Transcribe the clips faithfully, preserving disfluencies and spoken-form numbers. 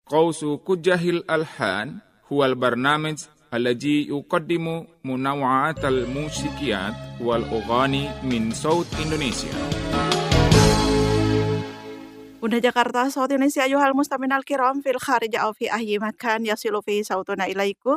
Qausu Kujahil Alhan huwal barnamij الذي يقدم منوعات الموسيقيات والأغاني من صوت إندونيسيا. Bunda Jakarta, صوت Indonesia. أيها المستمعون الكرام في الخارج أو في أي مكان يصل فيه صوتنا إليكم،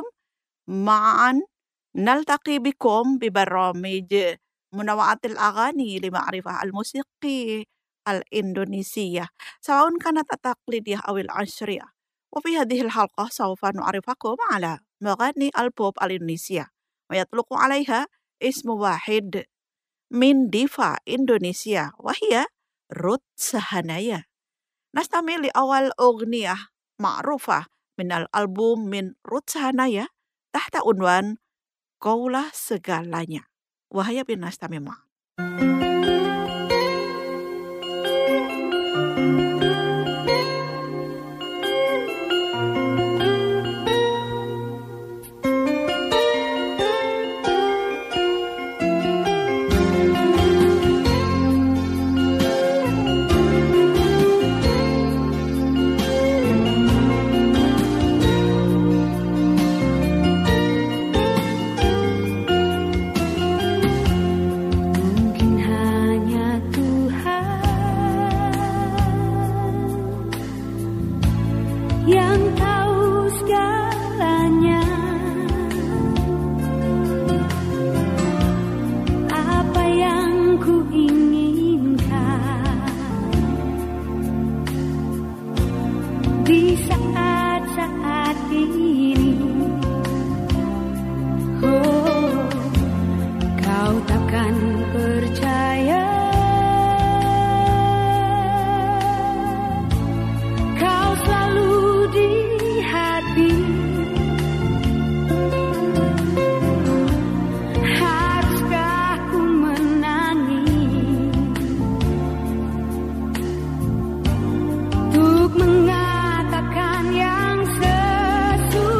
معا نلتقي بكم ببرامج منوعات الأغاني لمعرفة الموسيقى الإندونيسية سواء كانت التقليدية أو العصرية. وفي هذه الحلقة سوف نعرفكم على مغني البوب الإندونيسيا ويطلق عليها اسم واحد من ديفا إندونيسيا وهي روت سهانايا. نستمع لأول أغنية معروفة من الألبوم من روت سهانايا تحت عنوان Kaulah Segalanya. وهيا بنا نستمع معا. Mengatakan yang sesungguhnya.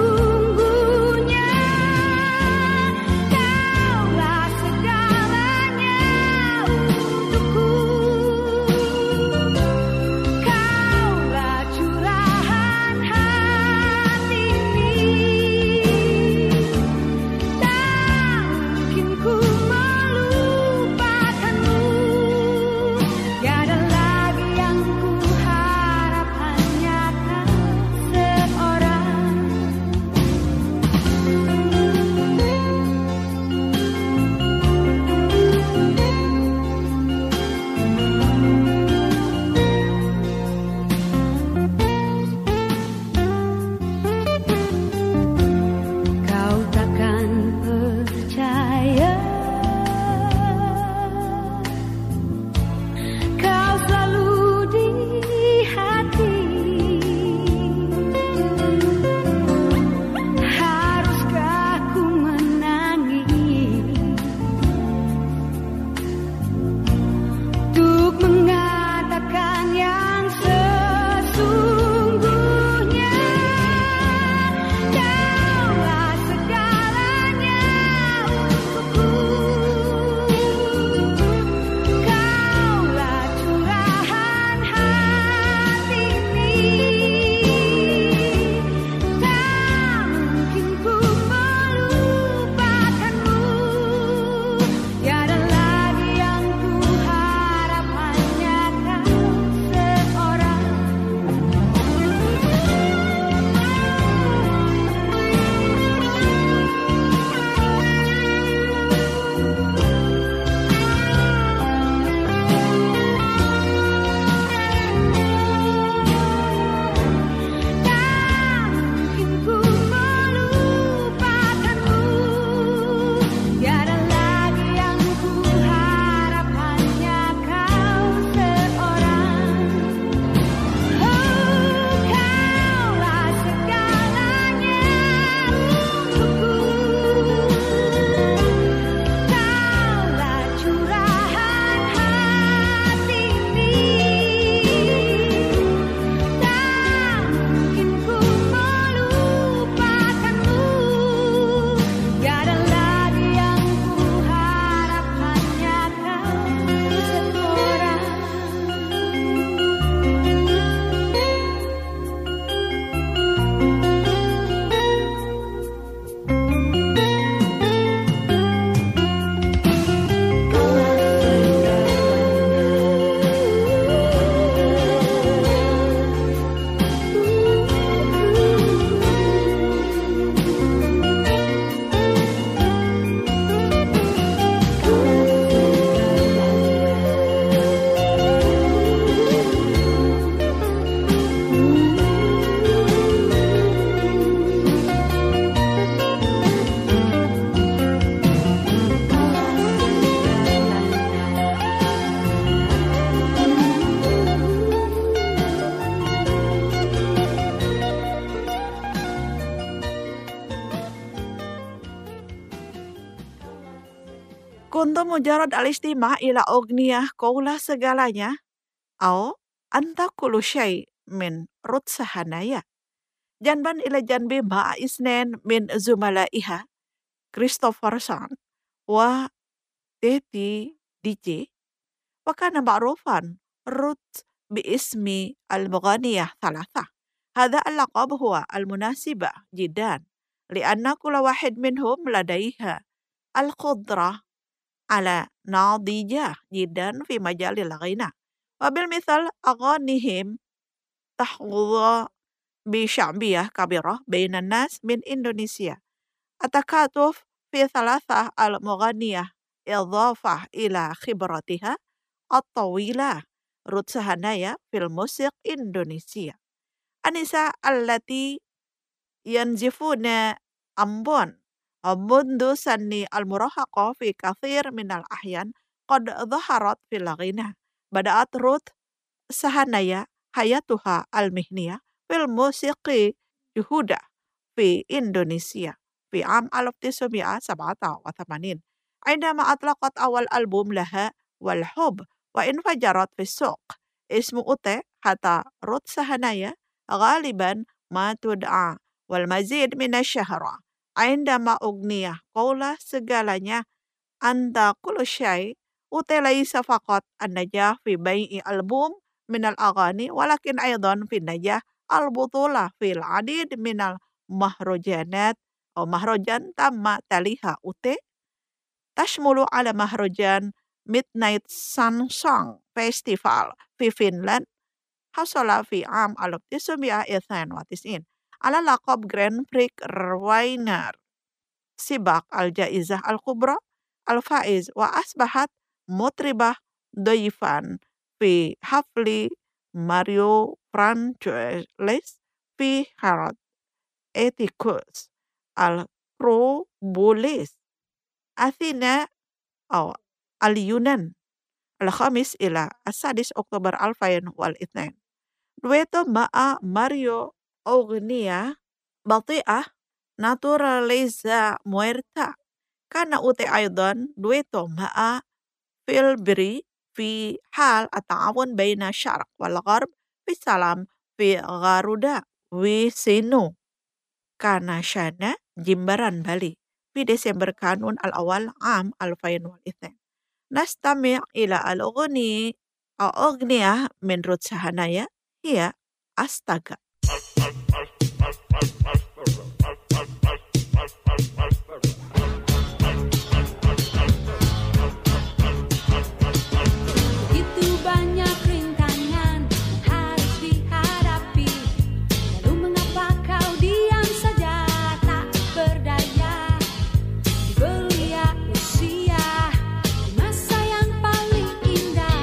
Kuntu mujarad al-istima' ila ugniyah kaulah segalanya, au anta kullu syai' min rutsahanaya. Janban ila janbi ma'a isnen min zumalaiha, Christopherson, wa Teti D J, wa kana ma'rufan rut biismi al-mughaniyah thalatha. هذا اللقب هو المناسب جدا لأن كل واحد منهم لديها القدرة على نضيجة جدا في مجال الغناء وبالمثال أغانيهم تحظى بشعبية كبيرة بين الناس من إندونيسيا. التكاتف في ثلاثة المغنية إضافة إلى خبرتها الطويلة رut Sahanaya في الموسيقى إندونيسيا. النساء التي ينزفون أمبون منذ سن المراهقة في كثير من الأحيان قد ظهرت في الغناء. بدأت رut Sahanaya حياتها المهنية في الموسيقى جهودا في إندونيسيا في عام ألف وتسعمائة وسبعة وثمانين عندما أطلقت أول ألبوم لها والحب وانفجرت في السوق. اسم أوتي حتى رut Sahanaya غالبا ما تدعى والمزيد من الشهرة عندما أغنية قوله segalanya أنت كل شيء. أوتي ليس فقط النجاح في بيع ألبوم من الأغاني ولكن أيضا في النجاح البطولة في العديد من المهرجانات أو مهرجان تم تليها أوتي تشمل على مهرجان Midnight Sun Song Festival في فنلند حصل في عام ألف وتسعمائة واثنين وتسعين على لقب Grand Prix Rainier سباق الجائزة الكبرى الفائز وأصبحت مطربة ضيفا في حفل ماريو فرانشيز في هارد إيتيكوس البروبوليس أثينا أو اليونان الخامس إلى السادس أكتوبر ألفين واثنين. Dueto ma'a Mario أغنية بطيئة Naturaleza Muerta. كان أوتي أيضا دويتو مع فيلبري في حال التعاون بين الشرق والغرب في السلام في غارودا وسينو كان شان جمبران بالي في ديسمبر كانون الأول عام ألفين واثنين. نستمع إلى الأغنية أو أغنية من رut Sahanaya هي أستغا.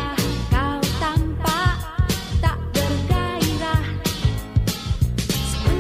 Semua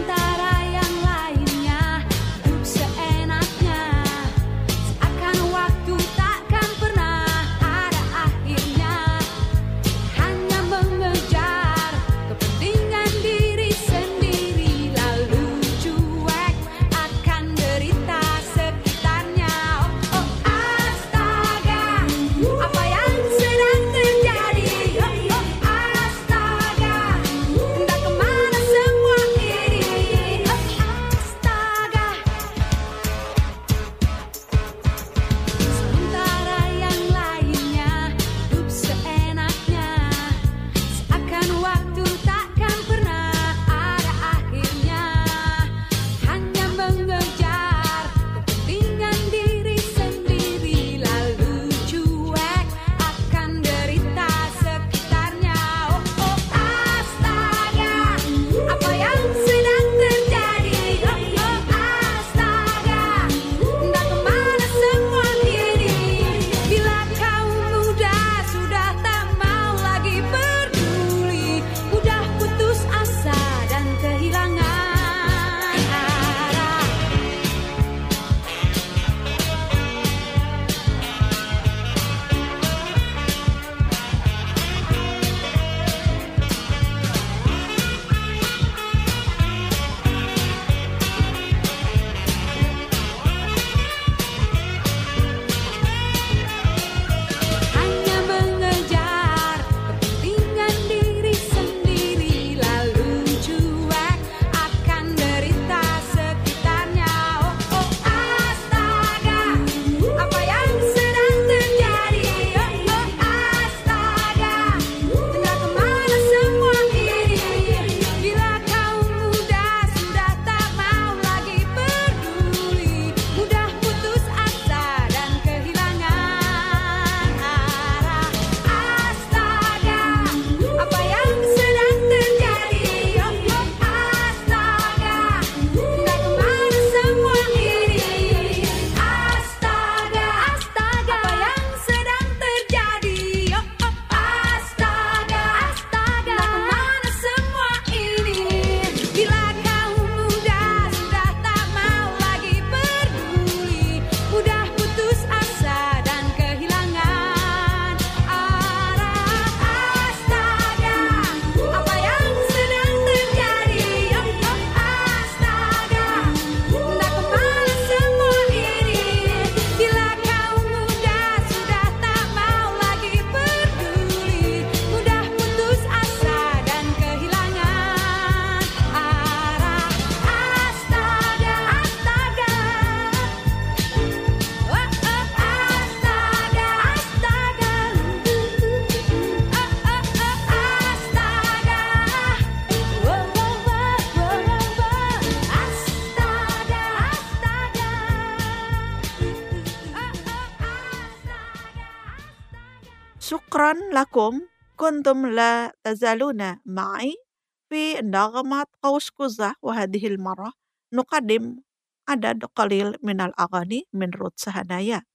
Syukran lakum kuntum la tazaluna ma'i fi nagmat qaus quzah wa hadhihi al-marrah nuqaddim adad qalil min al-aghani min Ruth Sahanaya.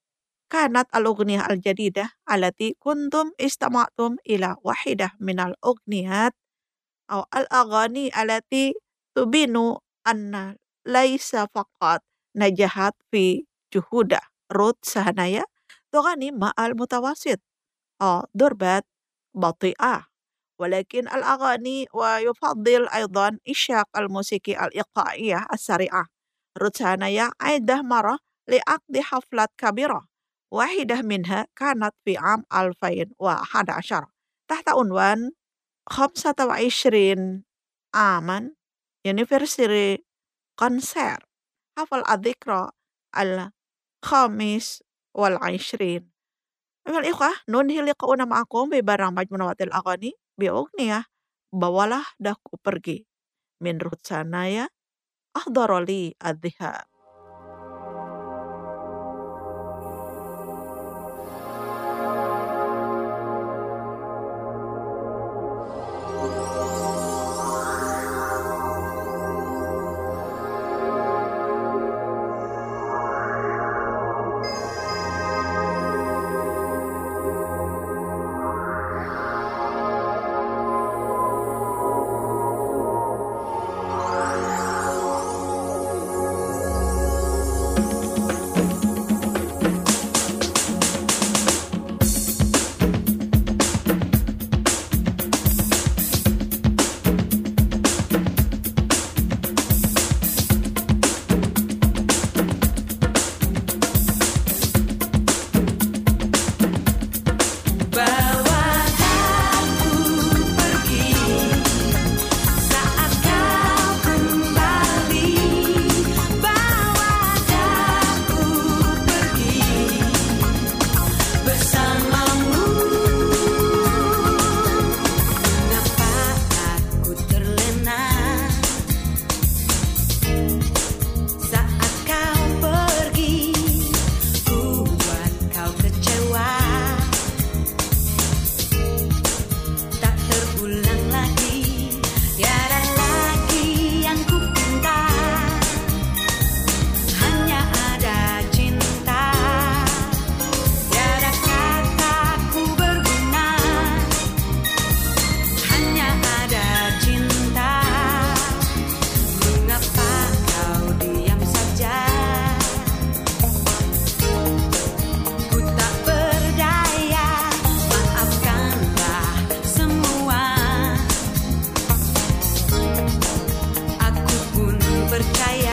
Kanat al-ughniyah al-jadidah allati kuntum istama'tum ila wahidah min al-ughniyat aw al-aghani allati tubinu anna laisa faqat najahat fi juhudah Ruth Sahanaya tughani ma'al mutawasit aw durbat bati'ah walakin al-aghani wa yufaddil aidan isyaq al-musiki al-iqa'iyah as-sari'ah. Ruth Sahanaya aidah marah li'aqdi haflat kabirah wahidah minha kanat fi am alfain wa hada ashar tahta unwan khamsata wa ishrin aman anniversary konser hafal adzikra al khamis wal ishrin. Amal ikhwah nunhi liqa'una ma'akum bi barang majmunawatil aghani bi ughniyah bawalah dahku pergi min Ruth Sahanaya ahdarali adh-dhihab. Percaya